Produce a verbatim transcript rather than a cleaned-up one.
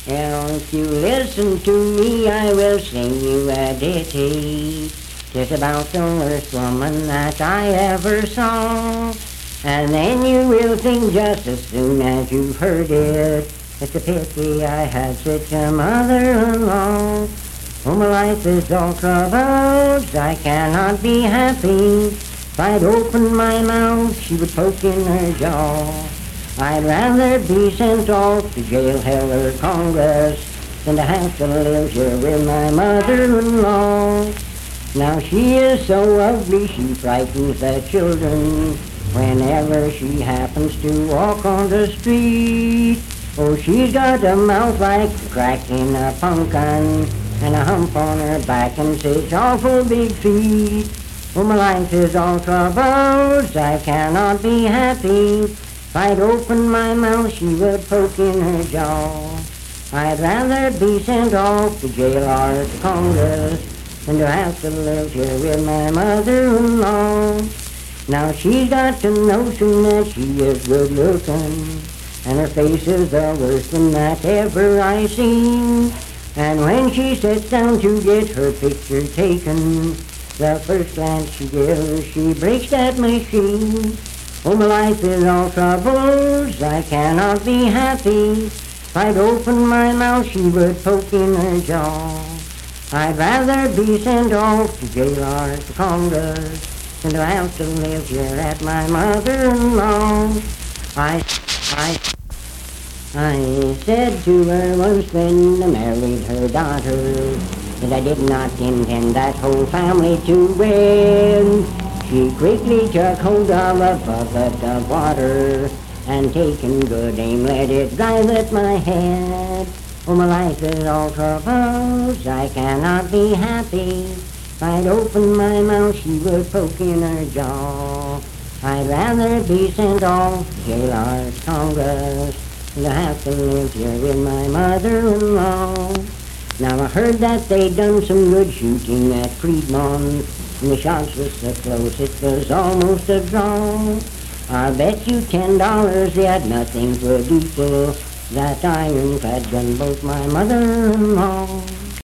Now, if you listen to me, I will sing you a ditty. Just about the worst woman that I ever saw. And then you will think just as soon as you've heard it, it's a pity I had such a mother-in-law. Oh, my life is all troubles, I cannot be happy. If I'd open my mouth, she would poke in her jaw. I'd rather be sent off to jail, hell, or Congress than to have to live here with my mother-in-law. Now she is so ugly, she frightens the children whenever she happens to walk on the street. Oh, she's got a mouth like a crack in a pumpkin and a hump on her back and six awful big feet. Oh, my life is all troubles, I cannot be happy. If I'd open my mouth, she would poke in her jaw. I'd rather be sent off to jail or to Congress than to have to live here with my mother-in-law. Now she's got the notion that she is good looking, and her face is the worst one that ever I seen. And when she sits down to get her picture taken, the first glance she gives, she breaks that machine. Oh, my life is all troubles, I cannot be happy. If I'd open my mouth, she would poke in her jaw. I'd rather be sent off to jail or to Congress than to have to live here at my mother-in-law. I, I, I said to her once when I married her daughter that I did not intend that whole family to win. She quickly took hold of a bucket of water and taking good aim let it drive at my head. Oh, my life is all troubles, I cannot be happy. If I'd open my mouth, she would poke in her jaw. I'd rather be sent off to jail or to Congress than to have to live here with my mother-in-law. Now I heard that they done some good shooting at Fremont, and the shots was so close it was almost a draw. I'll bet you ten dollars yet nothing could equal that ironclad gunboat, my mother-in-law.